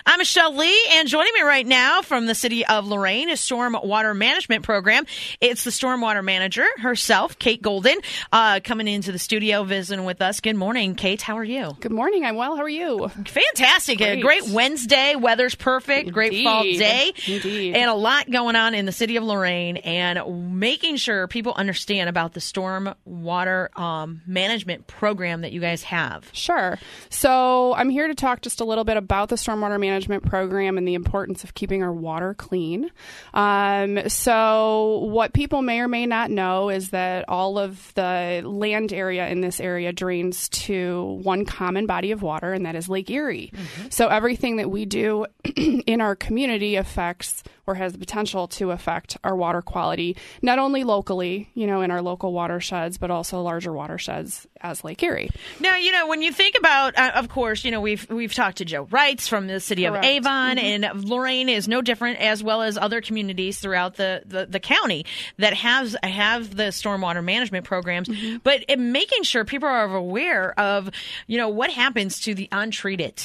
I'm Michelle Lee, and joining me right now from the city of Lorain is Storm Water Management Program. It's the Stormwater Manager herself, Kate Golden, coming into the studio visiting with us. Good morning, Kate. How are you? Good morning. I'm well. How are you? Fantastic. A great Wednesday. Weather's perfect. Indeed. Great fall day. Indeed. And a lot going on in the city of Lorain, and making sure people understand about the Storm Water Management Program that you guys have. Sure. So I'm here to talk just a little bit about the Stormwater Management Program and the importance of keeping our water clean. So what people may or may not know is that all of the land area in this area drains to one common body of water, and that is Lake Erie. Mm-hmm. So everything that we do in our community affects or has the potential to affect our water quality, not only locally, in our local watersheds, but also larger watersheds as Lake Erie. Now, when you think about, of course, we've talked to Joe Wrights from the city of Avon, mm-hmm. and Lorain is no different, as well as other communities throughout the county that have the stormwater management programs. Mm-hmm. But making sure people are aware of, what happens to the untreated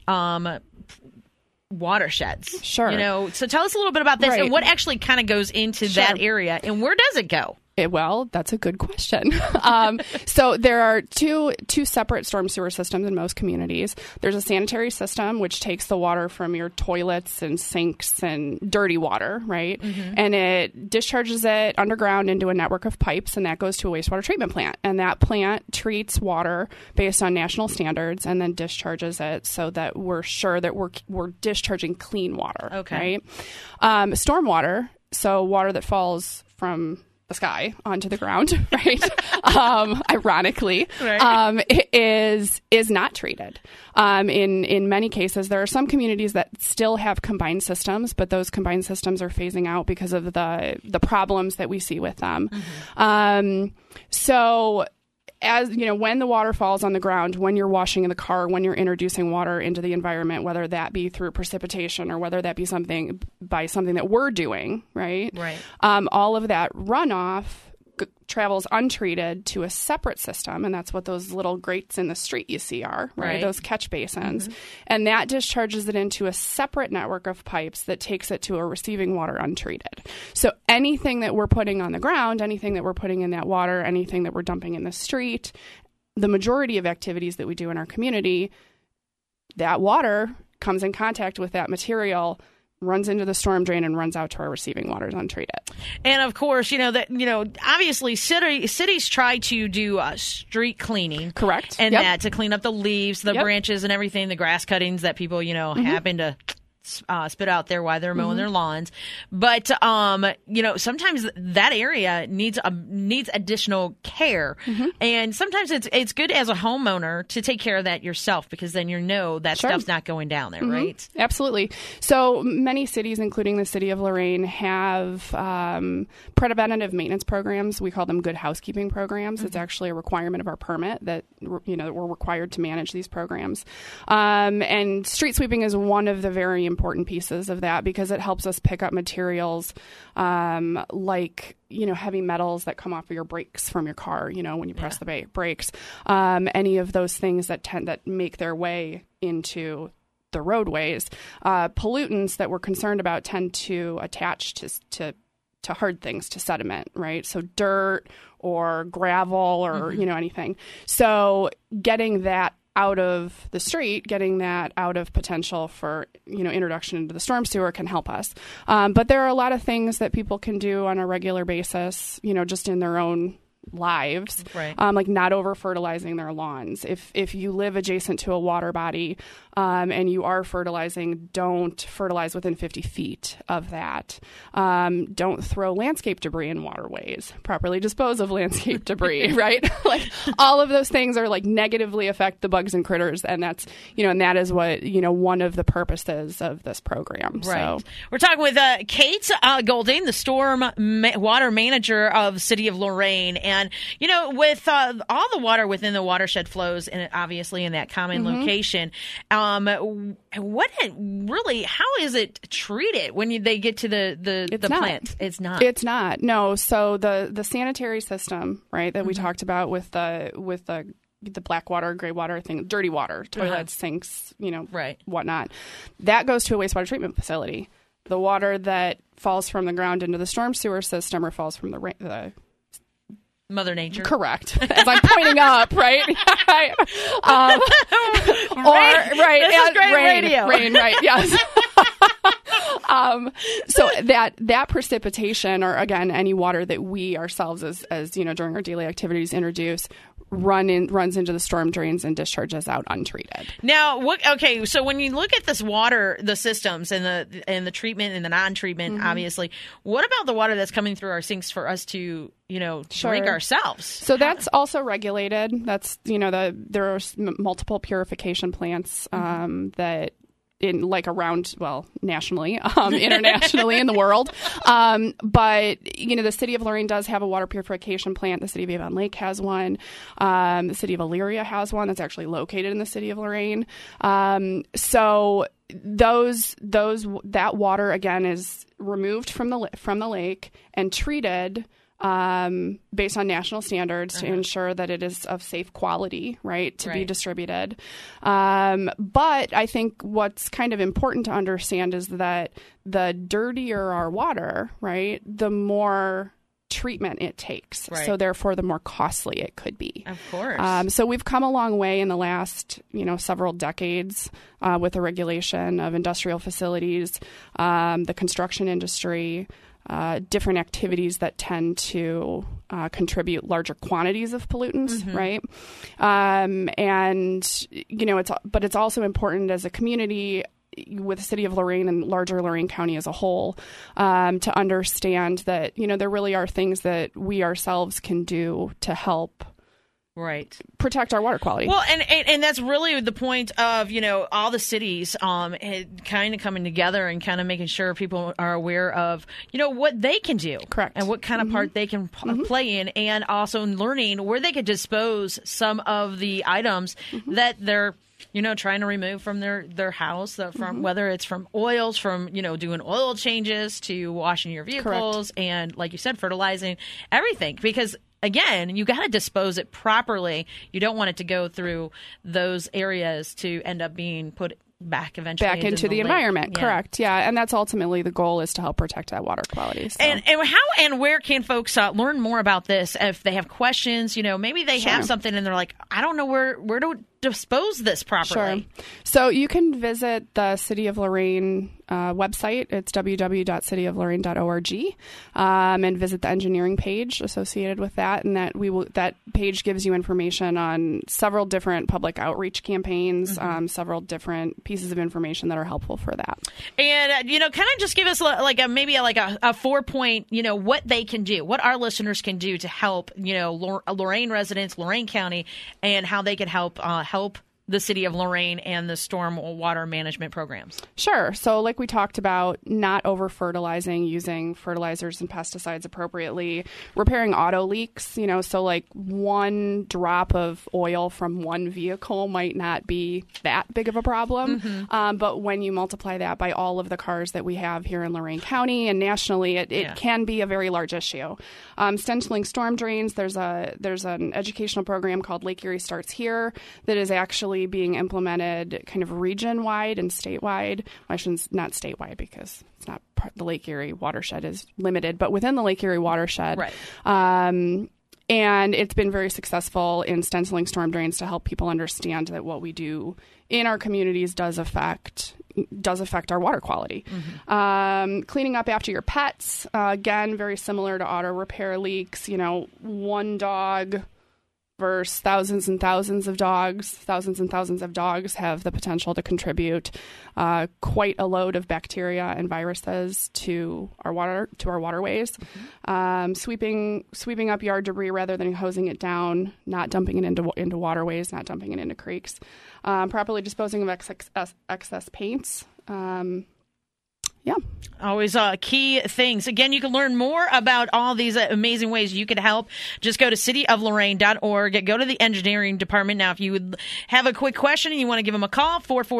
watersheds. Sure. So tell us a little bit about this and what actually kind of goes into that area, and where does it go? Well, that's a good question. So there are two separate storm sewer systems in most communities. There's a sanitary system, which takes the water from your toilets and sinks and dirty water, right? Mm-hmm. And it discharges it underground into a network of pipes, and that goes to a wastewater treatment plant. And that plant treats water based on national standards and then discharges it so that we're sure that we're discharging clean water. Okay. Right? Stormwater, so water that falls from the sky onto the ground, right? Ironically, is not treated. In many cases, there are some communities that still have combined systems, but those combined systems are phasing out because of the problems that we see with them. Mm-hmm. So, as when the water falls on the ground, when you're washing in the car, when you're introducing water into the environment, whether that be through precipitation or whether that be something that we're doing, right? Right. All of that runoff travels untreated to a separate system, and that's what those little grates in the street you see are, right? Those catch basins. Mm-hmm. And that discharges it into a separate network of pipes that takes it to a receiving water untreated. So anything that we're putting on the ground, anything that we're putting in that water, anything that we're dumping in the street, the majority of activities that we do in our community, that water comes in contact with that material, runs into the storm drain, and runs out to our receiving waters untreated. And of course, obviously cities try to do street cleaning. Correct. And that to clean up the leaves, the branches and everything, the grass cuttings that people, mm-hmm. happen to spit out there while they're mowing mm-hmm. their lawns. But, sometimes that area needs additional care. Mm-hmm. And sometimes it's good as a homeowner to take care of that yourself, because then that stuff's not going down there, mm-hmm. right? Absolutely. So many cities, including the city of Lorain, have preventative maintenance programs. We call them good housekeeping programs. Mm-hmm. It's actually a requirement of our permit that, we're required to manage these programs. And street sweeping is one of the very important pieces of that, because it helps us pick up materials like heavy metals that come off of your brakes from your car, when you press the brakes, any of those things that make their way into the roadways. Pollutants that we're concerned about tend to attach to hard things, to sediment, right? So dirt or gravel or mm-hmm. Anything. So getting that out of the street, getting that out of potential for, introduction into the storm sewer can help us. But there are a lot of things that people can do on a regular basis, just in their own lives, right. Like not over fertilizing their lawns. If you live adjacent to a water body and you are fertilizing, don't fertilize within 50 feet of that. Don't throw landscape debris in waterways. Properly dispose of landscape debris, right? Like all of those things are negatively affect the bugs and critters, and that's and that is what one of the purposes of this program. Right. So we're talking with Kate Golding, the storm water manager of City of Lorain. And, with all the water within the watershed flows, and obviously in that common mm-hmm. location, how is it treated when they get to the plant? It's not. It's not. No. So the sanitary system, right, that mm-hmm. we talked about with the the black water, gray water thing, dirty water, toilets, sinks, right, whatnot. That goes to a wastewater treatment facility. The water that falls from the ground into the storm sewer system or falls from the Mother Nature. Correct. As I'm pointing up, right? Right. This is great radio. Rain, right, yes. So that precipitation, or again, any water that we ourselves as during our daily activities introduce, runs into the storm drains and discharges out untreated. Now, so when you look at this water, the systems and the treatment and the non-treatment, obviously, what about the water that's coming through our sinks for us to drink ourselves? So that's also regulated. That's there are multiple purification plants that nationally, internationally in the world. But, the city of Lorain does have a water purification plant. The city of Avon Lake has one. The city of Elyria has one that's actually located in the city of Lorain. So that water, again, is removed from the lake and treated based on national standards to ensure that it is of safe quality, right, to be distributed. But I think what's kind of important to understand is that the dirtier our water, right, the more treatment it takes. Right. So therefore, the more costly it could be. Of course. So we've come a long way in the last, several decades with the regulation of industrial facilities, the construction industry, different activities that tend to contribute larger quantities of pollutants, right? It's also important as a community with the city of Lorain and larger Lorain County as a whole to understand that, there really are things that we ourselves can do to help protect our water quality. Well, and that's really the point of, all the cities kind of coming together and kind of making sure people are aware of, what they can do. Correct. And what kind of part they can play in, and also learning where they could dispose some of the items that they're trying to remove from their house, from whether it's from oils, from, doing oil changes to washing your vehicles. Correct. And like you said, fertilizing everything, because again, you got to dispose it properly. You don't want it to go through those areas to end up being put back eventually into the environment. Yeah. Correct. Yeah. And that's ultimately the goal, is to help protect that water quality. So. And how and where can folks learn more about this if they have questions? Maybe they have something and they're like, I don't know where to dispose this properly. Sure. So you can visit the City of Lorain website. It's www.cityoflorain.org, and visit the engineering page associated with that. And that page gives you information on several different public outreach campaigns, several different pieces of information that are helpful for that. And kind of just give us maybe a 4-point, what they can do, what our listeners can do to help, Lorain residents, Lorain County, and how they can help the city of Lorain and the storm water management programs. Sure. So like we talked about, not over-fertilizing, using fertilizers and pesticides appropriately, repairing auto leaks, so like one drop of oil from one vehicle might not be that big of a problem. But when you multiply that by all of the cars that we have here in Lorain County and nationally, it can be a very large issue. Stenciling storm drains, there's an educational program called Lake Erie Starts Here that is actually being implemented kind of region-wide and statewide. Well, not statewide, because it's not the Lake Erie watershed is limited, but within the Lake Erie watershed. Right. And it's been very successful in stenciling storm drains to help people understand that what we do in our communities does affect our water quality. Cleaning up after your pets, again, very similar to auto repair leaks. One dog versus thousands and thousands of dogs have the potential to contribute quite a load of bacteria and viruses to our waterways. Sweeping up yard debris rather than hosing it down, not dumping it into waterways, not dumping it into creeks. Properly disposing of excess paints. Yeah. Always key things. Again, you can learn more about all these amazing ways you could help. Just go to cityoflorain.org. Go to the engineering department. Now, if you would have a quick question and you want to give them a call,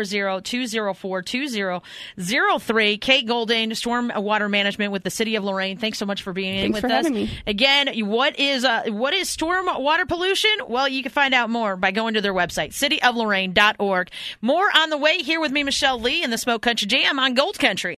440-204-2003. Kate Goldane, Storm Water Management with the City of Lorain. Thanks so much for being in with us. Thanks for having me. Again, what is storm water pollution? Well, you can find out more by going to their website, cityoflorain.org. More on the way here with me, Michelle Lee, in the Smoke Country Jam on Gold Country.